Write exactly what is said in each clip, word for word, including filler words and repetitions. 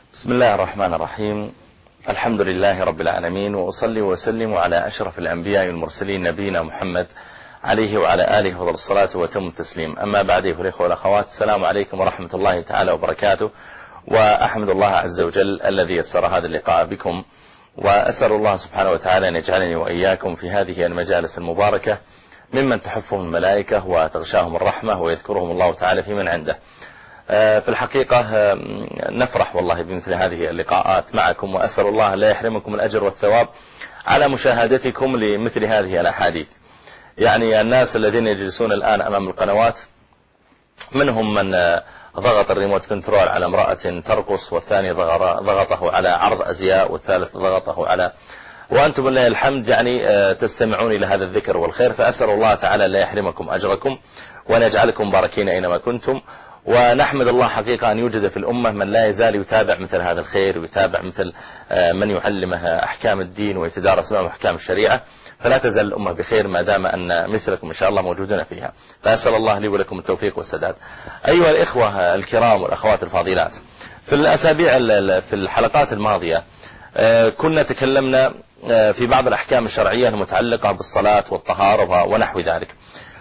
بسم الله الرحمن الرحيم. الحمد لله رب العالمين، وأصلي وسلم على أشرف الأنبياء والمرسلين نبينا محمد عليه وعلى آله وفضل الصلاة وتم التسليم. أما بعد، أيها الإخوة والأخوات، السلام عليكم ورحمة الله تعالى وبركاته. وأحمد الله عز وجل الذي يسر هذا اللقاء بكم، وأسأل الله سبحانه وتعالى أن يجعلني وإياكم في هذه المجالس المباركة ممن تحفهم الملائكة وتغشاهم الرحمة ويذكرهم الله تعالى في من عنده. في الحقيقة نفرح والله بمثل هذه اللقاءات معكم، وأسأل الله لا يحرمكم الأجر والثواب على مشاهدتكم لمثل هذه الأحاديث. يعني الناس الذين يجلسون الآن أمام القنوات، منهم من ضغط الريموت كنترول على امرأة ترقص، والثاني ضغطه على عرض أزياء، والثالث ضغطه على، وأنتم لله الحمد يعني تستمعون إلى هذا الذكر والخير. فأسأل الله تعالى لا يحرمكم أجركم، وأن يجعلكم باركين أينما كنتم. ونحمد الله حقيقة أن يوجد في الأمة من لا يزال يتابع مثل هذا الخير، ويتابع مثل من يعلمها أحكام الدين ويتدارس معه أحكام الشريعة. فلا تزال الأمة بخير ما دام أن مثلكم إن شاء الله موجودون فيها. فأسأل الله لي ولكم التوفيق والسداد. أيها الإخوة الكرام والأخوات الفاضلات، في الأسابيع في الحلقات الماضية كنا تكلمنا في بعض الأحكام الشرعية المتعلقة بالصلاة والطهارة ونحو ذلك.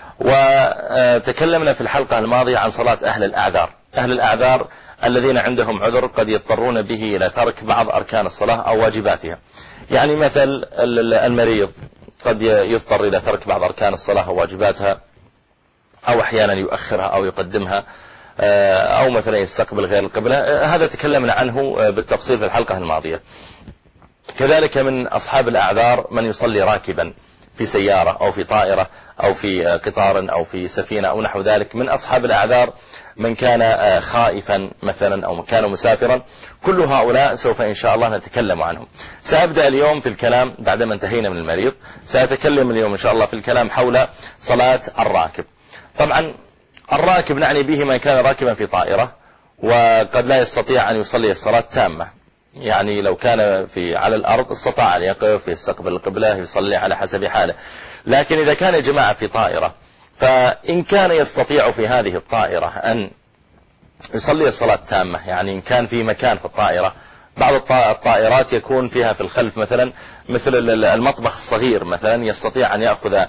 وتكلمنا في الحلقة الماضية عن صلاة أهل الأعذار أهل الأعذار الذين عندهم عذر قد يضطرون به إلى ترك بعض أركان الصلاة أو واجباتها. يعني مثل المريض قد يضطر إلى ترك بعض أركان الصلاة أو واجباتها، أو أحيانا يؤخرها أو يقدمها، أو مثلا يستقبل غير القبلة. هذا تكلمنا عنه بالتفصيل في الحلقة الماضية. كذلك من أصحاب الأعذار من يصلي راكبا في سيارة أو في طائرة أو في قطار أو في سفينة أو نحو ذلك. من أصحاب الأعذار من كان خائفا مثلا أو كان مسافرا. كل هؤلاء سوف إن شاء الله نتكلم عنهم. سأبدأ اليوم في الكلام بعدما انتهينا من المريض، سأتكلم اليوم إن شاء الله في الكلام حول صلاة الراكب. طبعا الراكب نعني به من كان راكبا في طائرة وقد لا يستطيع أن يصلي الصلاة تامة. يعني لو كان في على الأرض استطاع أن يقف يستقبل القبلة يصلي على حسب حاله. لكن إذا كان جماعة في طائرة، فإن كان يستطيع في هذه الطائرة أن يصلي الصلاة تامة، يعني إن كان في مكان في الطائرة، بعض الطائرات يكون فيها في الخلف مثلا مثل المطبخ الصغير مثلا، يستطيع أن يأخذ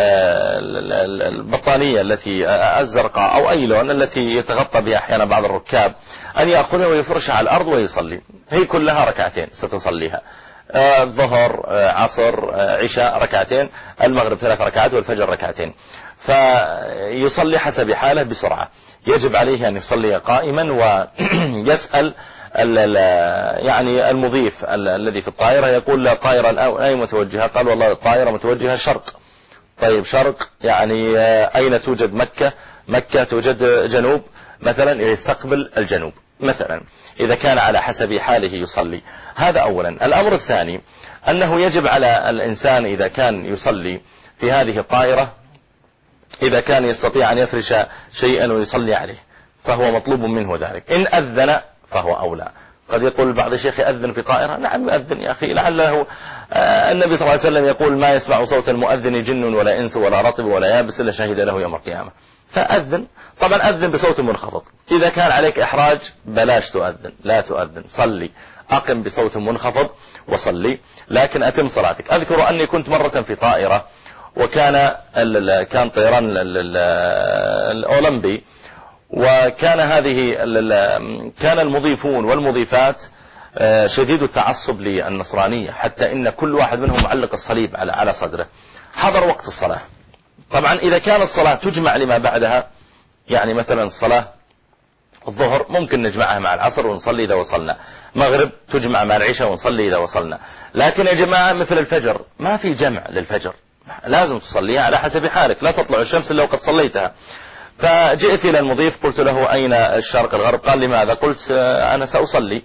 البطانية التي الزرقاء أو أي لون التي يتغطى بها أحيانا بعض الركاب، أن يأخذها ويفرشها على الأرض ويصلي. هي كلها ركعتين ستصليها، الظهر عصر عشاء ركعتين، المغرب ثلاث ركعات، والفجر ركعتين. فيصلي حسب حاله بسرعة. يجب عليه أن يصلي قائما، ويسأل يعني المضيف الذي في الطائرة، يقول لا طائرة أي متوجهة؟ قال والله الطائرة متوجهة شرق. طيب شرق يعني أين توجد مكة؟ مكة توجد جنوب مثلا، يستقبل الجنوب مثلا. إذا كان على حسب حاله يصلي. هذا أولا. الأمر الثاني أنه يجب على الإنسان إذا كان يصلي في هذه الطائرة، إذا كان يستطيع أن يفرش شيئا ويصلي عليه فهو مطلوب منه ذلك. إن أذن فهو أولى. قد يقول بعض الشيخ أذن في طائرة. نعم يؤذن يا أخي، لعله النبي صلى الله عليه وسلم يقول ما يسمع صوت المؤذن جن ولا إنس ولا رطب ولا يابس إلا شهد له يوم القيامة. فأذن. طبعا أذن بصوت منخفض. إذا كان عليك إحراج بلاش تؤذن، لا تؤذن، صلي أقم بصوت منخفض وصلي، لكن أتم صلاتك. أذكر أني كنت مرة في طائرة، وكان كان طيران الأولمبي، وكان هذه كان المضيفون والمضيفات شديد التعصب للنصرانية، حتى إن كل واحد منهم معلق الصليب على على صدره. حضر وقت الصلاة. طبعا إذا كان الصلاة تجمع لما بعدها، يعني مثلا الصلاة الظهر ممكن نجمعها مع العصر ونصلي إذا وصلنا، مغرب تجمع مع العشاء ونصلي إذا وصلنا. لكن يا جماعة مثل الفجر ما في جمع للفجر، لازم تصليها على حسب حالك، لا تطلع الشمس إلا وقد صليتها. فجئت إلى المضيف قلت له أين الشرق الغرب؟ قال لماذا؟ قلت أنا سأصلي.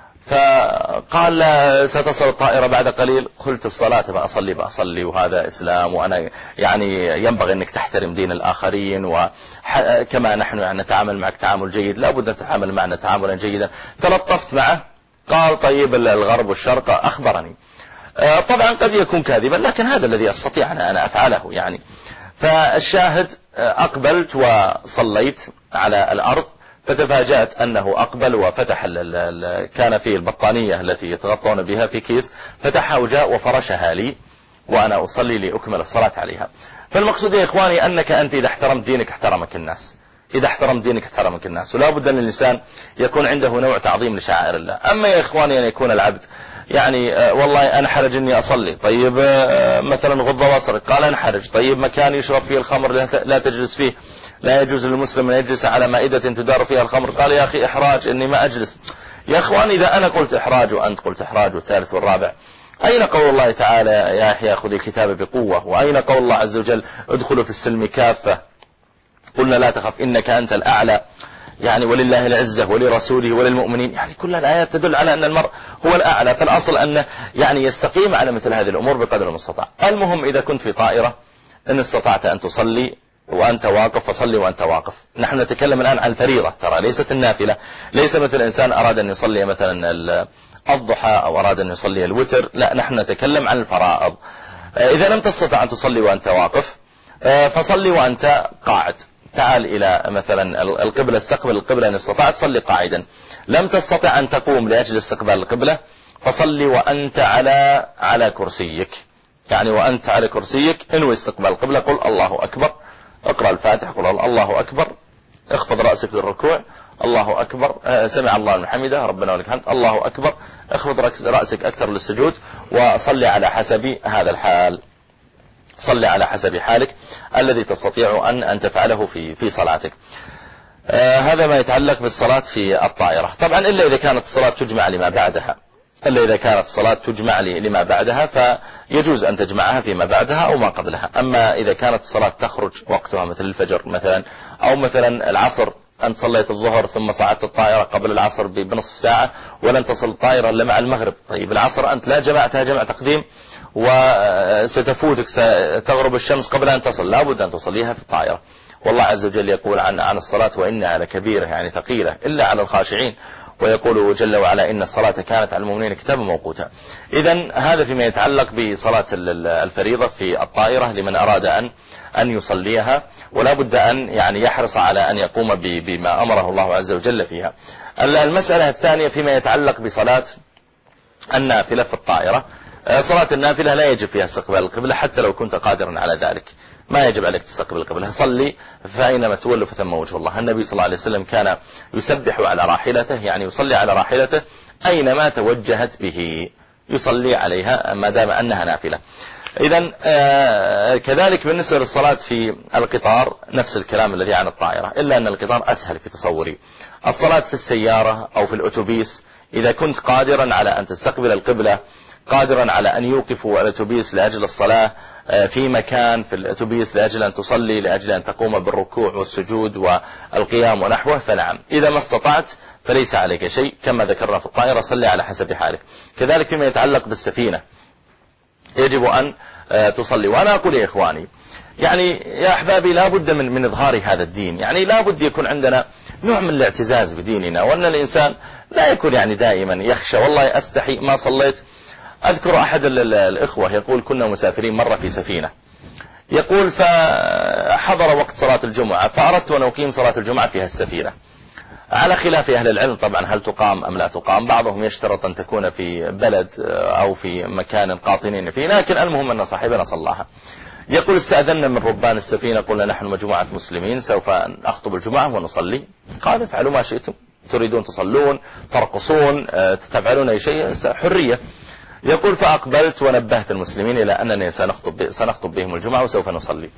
فقال ستصل الطائرة بعد قليل. قلت الصلاة بأصلي بأصلي وهذا إسلام، وأنا يعني ينبغي أنك تحترم دين الآخرين، وكما نحن يعني نتعامل معك تعامل جيد لا بد أن تتعامل معنا تعاملا جيدا. تلطفت معه. قال طيب الغرب والشرق أخبرني. طبعا قد يكون كاذبا، لكن هذا الذي أستطيع أنا, أنا أفعله يعني. فالشاهد أقبلت وصليت على الأرض، فتفاجأت أنه أقبل وفتح ال ال كان فيه البطانية التي يتغطون بها في كيس، فتحها وجاء وفرشها لي وأنا أصلي لأكمل الصلاة عليها. فالمقصود يا إخواني أنك أنت إذا احترمت دينك احترمك الناس، إذا احترمت دينك احترمك الناس، ولا بد أن الإنسان يكون عنده نوع تعظيم لشعائر الله. أما يا إخواني أن يكون العبد يعني آه والله أنا حرج أني أصلي، طيب آه مثلا غض بصرك، قال أنا حرج، طيب مكان يشرب فيه الخمر لا تجلس فيه، لا يجوز للمسلم أن يجلس على مائدة تدار فيها الخمر، قال يا أخي إحراج إني ما أجلس. يا إخواني إذا أنا قلت إحراج وأنت قلت إحراج والثالث والرابع، أين قول الله تعالى يا يحيى خذ الكتاب بقوة؟ وأين قول الله عز وجل ادخلوا في السلم كافة؟ قلنا لا تخف إنك أنت الأعلى، يعني ولله العزة ولرسوله وللمؤمنين، يعني كل الآيات تدل على أن المرء هو الأعلى. فالأصل أنه يعني يستقيم على مثل هذه الأمور بقدر المستطاع. المهم إذا كنت في طائرة إن استطعت أن تصلي وأنت واقف فصلي وأنت واقف. نحن نتكلم الآن عن الفريضة ترى، ليست النافلة. ليس مثل إنسان أراد أن يصلي مثلا الضحى أو أراد أن يصلي الوتر، لا، نحن نتكلم عن الفرائض. إذا لم تستطع أن تصلي وأنت واقف فصلي وأنت قاعد. تعال إلى مثلا القبلة، استقبل القبلة إن استطعت صلي قاعدا. لم تستطع أن تقوم لأجل استقبال القبلة فصلي وأنت على على كرسيك، يعني وأنت على كرسيك انوي استقبال القبلة، قل الله أكبر، اقرأ الفاتحة، قل الله أكبر، اخفض رأسك للركوع، الله أكبر، سمع الله من حمده ربنا ولك الحمد، الله أكبر، اخفض رأسك أكثر للسجود، وصلي على حسب هذا الحال، صلي على حسب حالك الذي تستطيع أن أن تفعله في في صلاتك. آه هذا ما يتعلق بالصلاة في الطائرة. طبعا إلا إذا كانت الصلاة تجمع لما بعدها، إلا إذا كانت الصلاة تجمع لما بعدها فيجوز أن تجمعها فيما بعدها أو ما قبلها. أما إذا كانت الصلاة تخرج وقتها مثل الفجر مثلا، أو مثلا العصر، أنت صليت الظهر ثم صعدت الطائرة قبل العصر بنصف ساعة ولن تصل الطائرة إلا مع المغرب، طيب العصر أنت لا جمعتها جمع تقديم وستفوتك، ستغرب الشمس قبل أن تصل، لا بد أن تصليها في الطائرة. والله عز وجل يقول عن عن الصلاة وإنها لكبيرة، يعني ثقيلة إلا على الخاشعين، ويقول جل وعلا إن الصلاة كانت على المؤمنين كتابا موقوتا. إذن هذا فيما يتعلق بصلاة الفريضة في الطائرة لمن أراد أن أن يصليها، ولا بد أن يعني يحرص على أن يقوم بما أمره الله عز وجل فيها. المسألة الثانية فيما يتعلق بصلاة النافلة في الطائرة. صلاة النافلة لا يجب فيها استقبال القبلة حتى لو كنت قادرا على ذلك، ما يجب عليك تستقبل القبلة، صلي فأينما تولوا فثم وجه الله. النبي صلى الله عليه وسلم كان يسبح على راحلته، يعني يصلي على راحلته أينما توجهت به يصلي عليها ما دام أنها نافلة. إذن آه كذلك بالنسبة للصلاة في القطار نفس الكلام الذي عن الطائرة، إلا أن القطار أسهل في تصوري. الصلاة في السيارة أو في الأتوبيس إذا كنت قادرا على أن تستقبل القبلة، قادرا على أن يوقفوا الأتوبيس لأجل الصلاة في مكان في الأتوبيس لأجل أن تصلي، لأجل أن تقوم بالركوع والسجود والقيام ونحوه، فنعم. إذا ما استطعت فليس عليك شيء، كما ذكرنا في الطائرة صلي على حسب حالك. كذلك فيما يتعلق بالسفينة يجب أن تصلي. وأنا أقول يا إخواني يعني يا أحبابي لا بد من, من إظهار هذا الدين، يعني لا بد يكون عندنا نوع من الاعتزاز بديننا، وأن الإنسان لا يكون يعني دائما يخشى والله أستحي ما صليت. أذكر أحد الإخوة يقول كنا مسافرين مرة في سفينة، يقول فحضر وقت صلاة الجمعة فأردت أن أقيم صلاة الجمعة في السفينة، على خلاف أهل العلم طبعا هل تقام أم لا تقام، بعضهم يشترط أن تكون في بلد أو في مكان قاطنين فيه، لكن المهم أن صاحبنا صلاها. يقول استأذنا من ربان السفينة قلنا نحن مجموعة مسلمين سوف نخطب الجمعة ونصلي، قال افعلوا ما شئتم، تريدون تصلون ترقصون تفعلون أي شيء حرية. يقول فأقبلت ونبهت المسلمين إلى أنني سنخطب, سنخطب بهم الجمعة وسوف نصلي.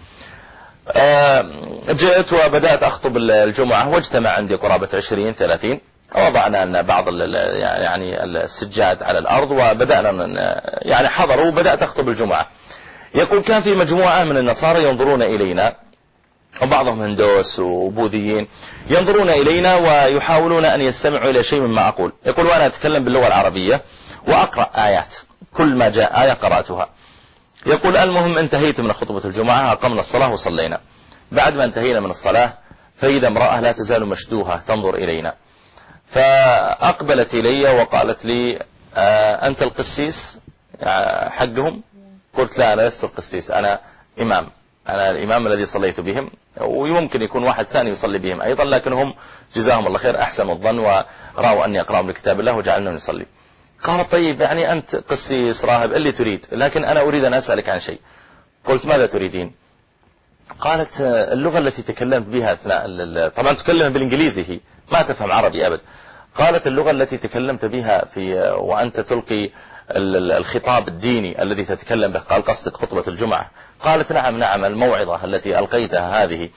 جئت وبدأت أخطب الجمعة واجتمع عندي قرابة عشرين ثلاثين، وضعنا أن بعض يعني السجاد على الأرض وبدأنا يعني حضروا وبدأت أخطب الجمعة. يقول كان في مجموعة من النصارى ينظرون إلينا، وبعضهم هندوس وبوذيين ينظرون إلينا ويحاولون أن يستمعوا إلى شيء مما أقول. يقول وأنا أتكلم باللغة العربية وأقرأ آيات، كل ما جاء آية قرأتها. يقول المهم انتهيت من خطبة الجمعة، أقمنا الصلاة وصلينا. بعد ما انتهينا من الصلاة فإذا امرأة لا تزال مشدوها تنظر إلينا، فأقبلت إلي وقالت لي آه أنت القسيس حقهم؟ قلت لا أنا لست القسيس، أنا إمام، أنا الإمام الذي صليت بهم ويمكن يكون واحد ثاني يصلي بهم أيضا، لكن هم جزاهم الله خير أحسن الظن ورأوا أني أقرأهم لكتاب الله وجعلنا نصلي. قال طيب يعني أنت قسيس راهب اللي تريد، لكن أنا أريد أن أسألك عن شيء. قلت ماذا تريدين؟ قالت اللغة التي تكلمت بها أثناء، طبعا تكلم بالإنجليزي هي ما تفهم عربي أبد. قالت اللغة التي تكلمت بها في وأنت تلقي الخطاب الديني الذي تتكلم به، قال قصدك خطبة الجمعة؟ قالت نعم نعم الموعظة التي ألقيتها هذه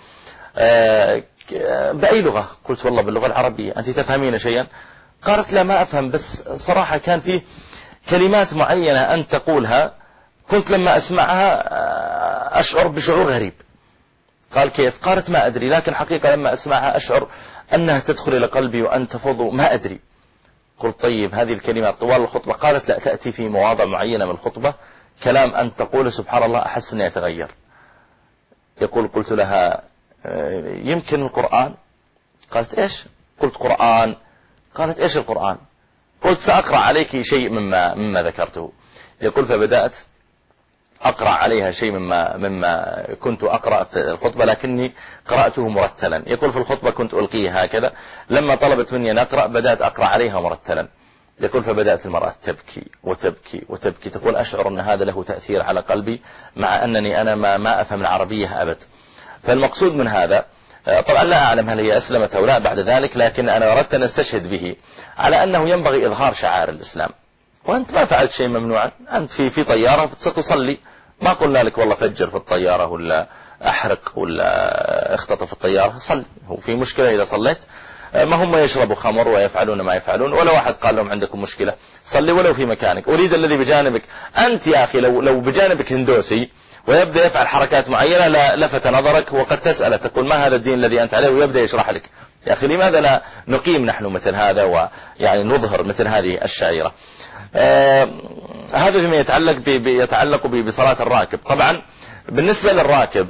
بأي لغة؟ قلت والله باللغة العربية. أنت تفهمين شيئا؟ قالت لا ما أفهم، بس صراحة كان فيه كلمات معينة أنت تقولها كنت لما أسمعها أشعر بشعور غريب. قال كيف؟ قالت ما أدري، لكن حقيقة لما أسمعها أشعر أنها تدخل إلى قلبي وأن تفض ما أدري. قلت طيب هذه الكلمات طوال الخطبة؟ قالت لا، تأتي في مواضع معينة من الخطبة كلام أن تقول سبحان الله أحس أنه يتغير. يقول قلت لها يمكن القرآن؟ قالت إيش؟ قلت قرآن. قالت إيش القرآن؟ قلت سأقرأ عليك شيء مما مما ذكرته. يقول فبدأت أقرأ عليها شيء مما مما كنت أقرأ في الخطبة، لكني قرأته مرتلا. يقول في الخطبة كنت ألقيه هكذا، لما طلبت مني أن أقرأ بدأت أقرأ عليها مرتلا. يقول فبدأت المرأة تبكي وتبكي وتبكي، تقول أشعر أن هذا له تأثير على قلبي مع أنني أنا ما, ما أفهم العربية أبد. فالمقصود من هذا، طبعا لا أعلم هل هي أسلمت أو لا بعد ذلك، لكن أنا أردت أن أستشهد به على أنه ينبغي إظهار شعائر الإسلام. وأنت ما فعلت شيء ممنوعا، أنت في في طيارة ستصلي، ما قلنا لك والله فجر في الطيارة ولا أحرق ولا اختطف الطيارة، صلي. هو في مشكلة إذا صليت؟ ما هم يشربوا خمر ويفعلون ما يفعلون، ولا واحد قال لهم عندكم مشكلة، صلي ولو في مكانك. أريد الذي بجانبك أنت يا أخي، لو لو بجانبك هندوسي ويبدأ يفعل حركات معينة لا لفت نظرك، وقد تسأله تقول ما هذا الدين الذي أنت عليه، ويبدأ يشرح لك. يا أخي لماذا لا نقيم نحن مثل هذا ويعني نظهر مثل هذه الشعيرة؟ آه هذا فيما يتعلق يتعلق بصلاة الراكب. طبعا بالنسبة للراكب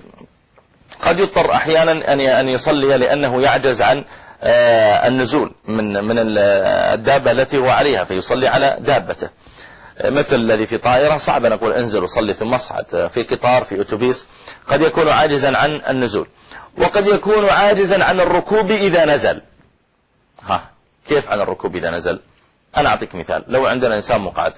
قد يضطر أحيانا أن يصلي لأنه يعجز عن آه النزول من من الدابة التي هو عليها، فيصلي على دابته. مثل الذي في طائرة صعب نقول انزل وصلي ثم اصعد. في قطار في أتوبيس قد يكون عاجزا عن النزول، وقد يكون عاجزا عن الركوب إذا نزل. ها كيف عن الركوب إذا نزل؟ أنا أعطيك مثال. لو عندنا إنسان مقعد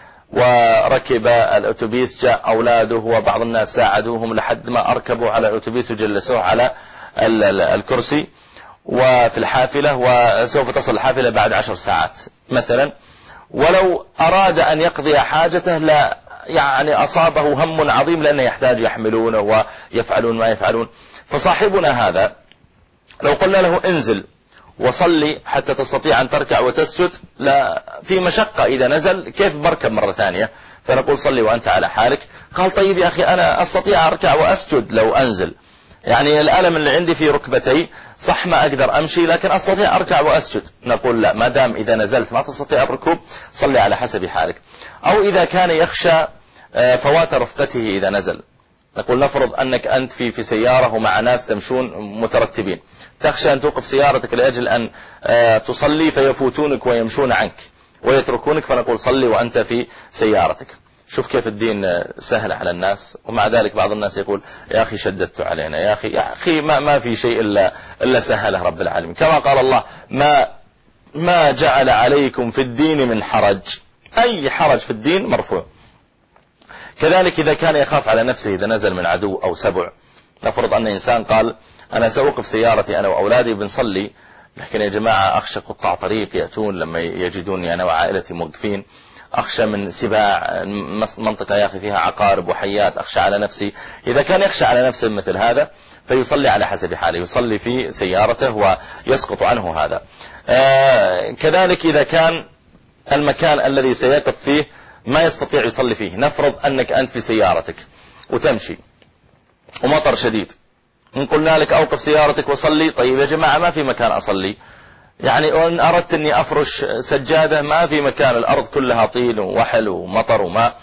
وركب الأتوبيس، جاء أولاده وبعض الناس ساعدوهم لحد ما أركبوا على الأتوبيس وجلسوه على الكرسي وفي الحافلة، وسوف تصل الحافلة بعد عشر ساعات مثلا، ولو أراد أن يقضي حاجته لا يعني أصابه هم عظيم لأنه يحتاج يحملونه ويفعلون ما يفعلون. فصاحبنا هذا لو قلنا له انزل وصلي حتى تستطيع أن تركع وتسجد، لا في مشقة إذا نزل، كيف بركب مرة ثانية؟ فنقول صلي وأنت على حالك. قال طيب يا أخي أنا أستطيع أركع وأسجد لو أنزل، يعني الألم اللي عندي في ركبتي صح ما أقدر أمشي لكن أستطيع أركع وأسجد. نقول لا، ما دام إذا نزلت ما تستطيع الركوب صلي على حسب حالك. أو إذا كان يخشى فوات رفقته إذا نزل، نقول نفرض أنك أنت في في سيارة ومع ناس تمشون مترتبين، تخشى أن توقف سيارتك لأجل أن تصلي فيفوتونك ويمشون عنك ويتركونك، فنقول صلي وأنت في سيارتك. شوف كيف الدين سهل على الناس، ومع ذلك بعض الناس يقول يا أخي شددت علينا، يا أخي يا أخي ما ما في شيء إلا إلا سهله رب العالمين. كما قال الله ما ما جعل عليكم في الدين من حرج، أي حرج في الدين مرفوع. كذلك إذا كان يخاف على نفسه إذا نزل من عدو أو سبع، نفرض أن إنسان قال أنا سأوقف سيارتي أنا وأولادي بنصلي، لكن يا جماعة أخشى قطاع طريق يأتون لما يجدوني أنا وعائلتي موقفين، أخشى من سباع منطقة يا أخي فيها عقارب وحيات، أخشى على نفسي. إذا كان يخشى على نفسه مثل هذا فيصلي على حسب حاله، يصلي في سيارته ويسقط عنه هذا. آه كذلك إذا كان المكان الذي سيقف فيه ما يستطيع يصلي فيه، نفرض أنك أنت في سيارتك وتمشي ومطر شديد، إن قلنا لك أوقف سيارتك وصلي، طيب يا جماعة ما في مكان أصلي، يعني إن أردت أني أفرش سجادة ما في مكان، الأرض كلها طين ووحل ومطر وماء،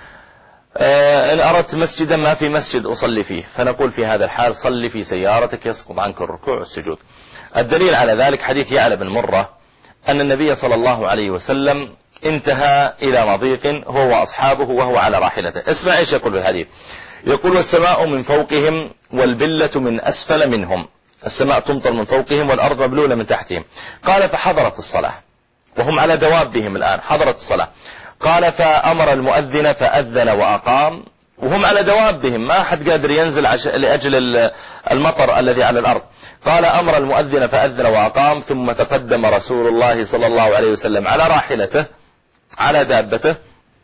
إن أردت مسجدا ما في مسجد أصلي فيه، فنقول في هذا الحال صلي في سيارتك يسقط عنك الركوع والسجود. الدليل على ذلك حديث يعلى بن مرة أن النبي صلى الله عليه وسلم انتهى إلى مضيق هو وأصحابه وهو على راحلته. اسمع ايش يقول في الحديث، يقول والسماء من فوقهم والبلة من أسفل منهم، السماء تمطر من فوقهم والأرض مبلولة من تحتهم. قال فحضرت الصلاة وهم على دوابهم الآن، حضرت الصلاة. قال فأمر المؤذن فأذن وأقام وهم على دوابهم، ما أحد قادر ينزل لأجل المطر الذي على الأرض. قال أمر المؤذن فأذن وأقام، ثم تقدم رسول الله صلى الله عليه وسلم على راحلته على دابته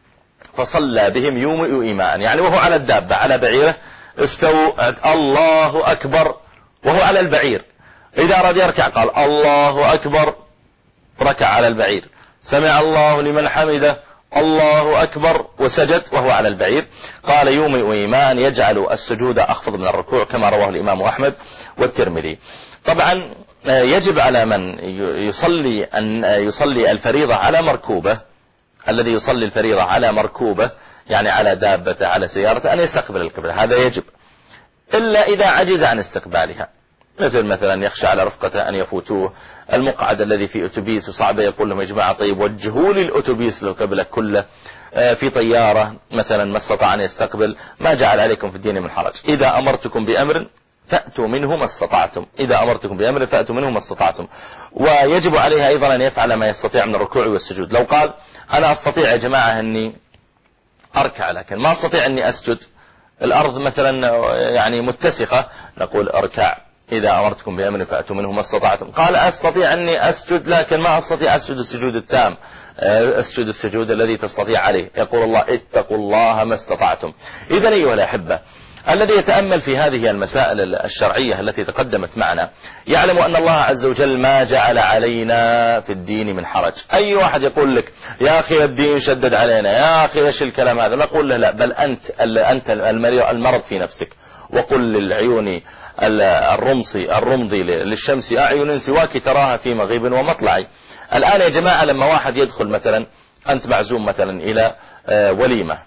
فصلى بهم يومئ إيماء، يعني وهو على الدابة على بعيره استووا الله أكبر وهو على البعير، إذا أراد يركع قال الله أكبر ركع على البعير، سمع الله لمن حمده الله أكبر وسجد وهو على البعير. قال يومئ إيماء يجعل السجود أخفض من الركوع كما رواه الإمام أحمد والترمذي. طبعا يجب على من يصلي أن يصلي الفريضة على مركوبة، الذي يصلي الفريضة على مركوبة يعني على دابة على سيارة أن يستقبل القبلة، هذا يجب، إلا إذا عجز عن استقبالها، مثل مثلا يخشى على رفقته أن يفوتوه، المقعد الذي في أتوبيس وصعب يقول لهم يا جماعة طيب وجهوا لي الأتوبيس للقبلة كله، في طيارة مثلا ما استطاع أن يستقبل، ما جعل عليكم في الدين من حرج، إذا أمرتكم بأمر فأتوا منه ما استطعتم، إذا أمرتكم بأمر فأتوا منه ما استطعتم. ويجب عليها أيضا أن يفعل ما يستطيع من الركوع والسجود. لو قال أنا أستطيع يا جماعة أني أركع لكن ما أستطيع أني أسجد، الأرض مثلا يعني متسخة، نقول أركع إذا أمرتكم بأمر فأتوا منه ما استطعتم. قال أستطيع أني أسجد لكن ما أستطيع أسجد السجود التام، أسجد السجود الذي تستطيع عليه، يقول الله اتقوا الله ما استطعتم. إذن أيها الأحبة، الذي يتأمل في هذه المسائل الشرعية التي تقدمت معنا يعلم أن الله عز وجل ما جعل علينا في الدين من حرج. أي واحد يقول لك يا أخي الدين شدد علينا، يا أخي إيش الكلام هذا، نقول له لا، بل أنت أنت المرض في نفسك. وقل للعيون الرمصي الرمضي للشمس أعين سواك تراها في مغيب ومطلع. الآن يا جماعة لما واحد يدخل مثلا، أنت معزوم مثلا إلى وليمة،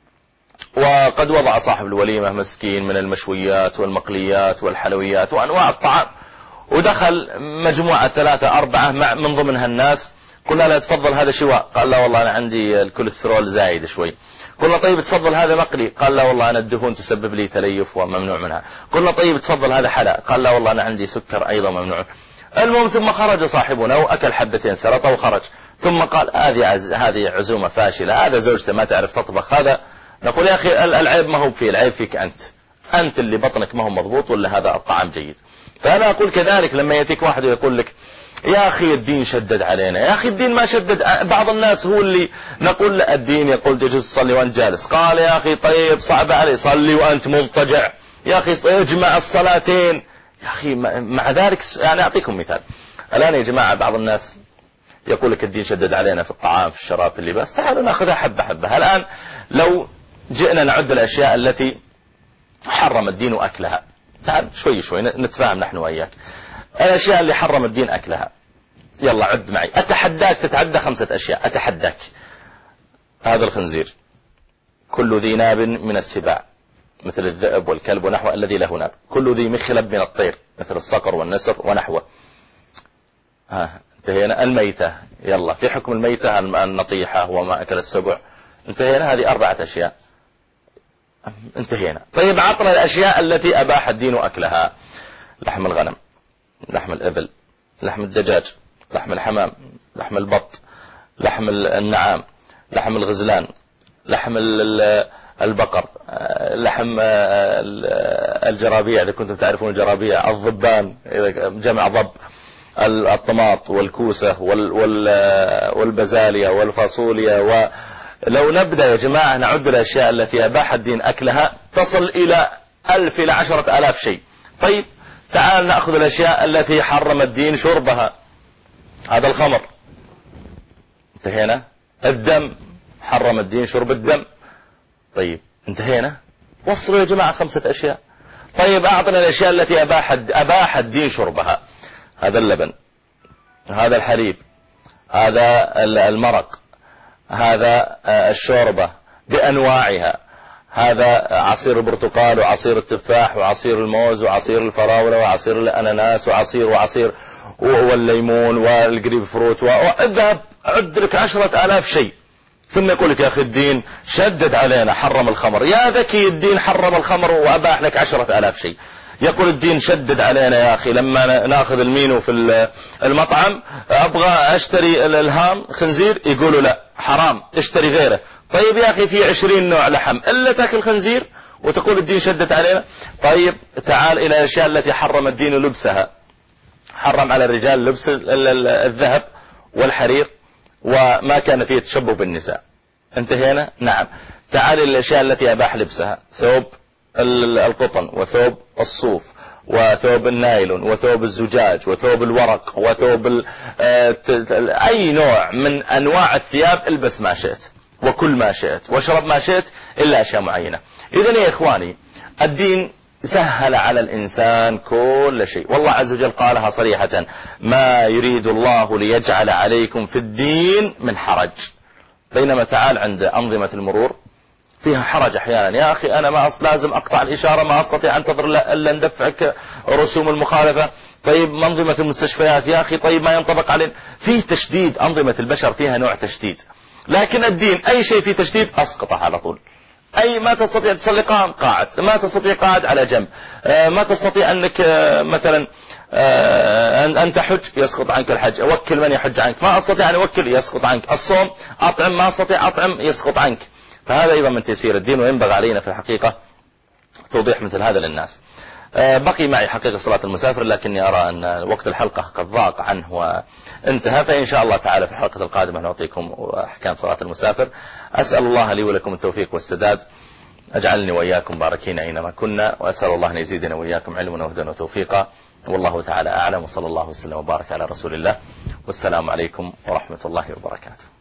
وقد وضع صاحب الوليمة مسكين من المشويات والمقليات والحلويات وأنواع الطعام، ودخل مجموعة ثلاثة أربعة مع من ضمنها الناس، قلنا له تفضل هذا شواء، قال لا والله أنا عندي الكوليسترول زايد شوي. قلنا طيب تفضل هذا مقلي، قال لا والله أنا الدهون تسبب لي تليف وممنوع منها. قلنا طيب تفضل هذا حلا، قال لا والله أنا عندي سكر أيضا ممنوع. المهم ثم خرج صاحبنا وأكل حبتين سلطة وخرج، ثم قال هذه عز... هذه عزومة فاشلة، هذا زوجته ما تعرف تطبخ، هذا. نقول يا أخي العيب ما هو فيه، العيب فيك أنت، أنت اللي بطنك ما هو مضبوط ولا هذا الطعام جيد. فأنا أقول كذلك لما يأتيك واحد ويقول لك يا أخي الدين شدد علينا، يا أخي الدين ما شدد، بعض الناس هو اللي نقول الدين يقول تجوز تصلي وأنت جالس، قال يا أخي طيب صعب علي صلي وأنت مضطجع، يا أخي اجمع الصلاتين، يا أخي مع ذلك يعني أعطيكم مثال. الآن يا جماعة بعض الناس يقول لك الدين شدد علينا في الطعام في الشراب في اللباس، تعالوا نأخذها حبة حبة. الآن لو جئنا نعد الأشياء التي حرم الدين أكلها، تعال شوي شوي نتفاهم نحن وإياك، الأشياء اللي حرم الدين أكلها، يلا عد معي، أتحداك تتعدى خمسة أشياء، أتحداك. هذا الخنزير، كل ذي ناب من السباع مثل الذئب والكلب ونحوه الذي له ناب، كل ذي مخلب من الطير مثل الصقر والنسر ونحوه. ها انتهينا. الميتة، يلا في حكم الميتة النطيحة وما أكل السبع، انتهينا. هذه أربعة أشياء، انتهينا. طيب عطنا الأشياء التي أباح الدين أكلها: لحم الغنم، لحم الإبل، لحم الدجاج، لحم الحمام، لحم البط، لحم النعام، لحم الغزلان، لحم البقر، لحم الجرابيع إذا كنتم تعرفون الجرابيع، الضبان إذا جمع ضب، الطماط والكوسة والبزالية والفاصوليا. ولو نبدأ يا جماعة نعد الأشياء التي أباح الدين أكلها تصل إلى ألف إلى عشرة آلاف شيء. طيب تعال نأخذ الأشياء التي حرم الدين شربها، هذا الخمر، انتهينا. الدم، حرم الدين شرب الدم، طيب انتهينا. وصلوا يا جماعة خمسة أشياء. طيب أعطنا الأشياء التي أباح أباح الدين شربها: هذا اللبن، هذا الحليب، هذا المرق، هذا الشوربة بأنواعها، هذا عصير البرتقال وعصير التفاح وعصير الموز وعصير الفراولة وعصير الأناناس وعصير وعصير والليمون والجريب فروت، وأذهب عد لك عشرة آلاف شيء. ثم يقول لك يا أخي الدين شدد علينا حرم الخمر. يا ذكي، الدين حرم الخمر وأباح لك عشرة آلاف شيء. يقول الدين شدد علينا يا أخي لما ناخذ المينو في المطعم، أبغى أشتري الهام خنزير، يقولوا لا حرام اشتري غيره. طيب يا أخي في عشرين نوع لحم إلا تاكل خنزير وتقول الدين شدد علينا. طيب تعال إلى الأشياء التي حرم الدين لبسها. حرم على الرجال لبس الذهب والحرير وما كان فيه تشبه بالنساء. انتهينا؟ نعم. تعال إلى الأشياء التي أباح لبسها: ثوب القطن، وثوب الصوف، وثوب النايلون، وثوب الزجاج، وثوب الورق، وثوب أي نوع من أنواع الثياب. البس ما شئت وكل ما شئت واشرب ما شئت إلا أشياء معينة. إذن يا إخواني، الدين سهل على الإنسان كل شيء، والله عز وجل قالها صريحة: ما يريد الله ليجعل عليكم في الدين من حرج. بينما تعال عند أنظمة المرور فيها حرج أحيانا. يا أخي أنا ما أصل لازم أقطع الإشارة، ما أستطيع أنتظر إلا ندفعك رسوم المخالفة. طيب منظمة المستشفيات يا أخي، طيب ما ينطبق علينا. فيه تشديد، أنظمة البشر فيها نوع تشديد. لكن الدين أي شيء فيه تشديد أسقطه على طول. أي ما تستطيع تصلي قائم قاعد، ما تستطيع قاعد على جنب، ما تستطيع أنك مثلا أن تحج يسقط عنك الحج، وكل من يحج عنك. ما أستطيع أن أوكل يسقط عنك. الصوم أطعم، ما أستطيع أطعم يسقط عنك. فهذا أيضا من تيسير الدين، وينبغي علينا في الحقيقة توضيح مثل هذا للناس. بقي معي حقيقة صلاة المسافر، لكني أرى أن وقت الحلقة قد ضاق عنه وانتهى، فإن شاء الله تعالى في الحلقة القادمة نعطيكم أحكام صلاة المسافر. أسأل الله لي ولكم التوفيق والسداد، أجعلني وإياكم باركين أينما كنا، وأسأل الله أن يزيدنا وإياكم علما وهدى وتوفيقا، والله تعالى أعلم، وصلى الله وسلم وبارك على رسول الله، والسلام عليكم ورحمة الله وبركاته.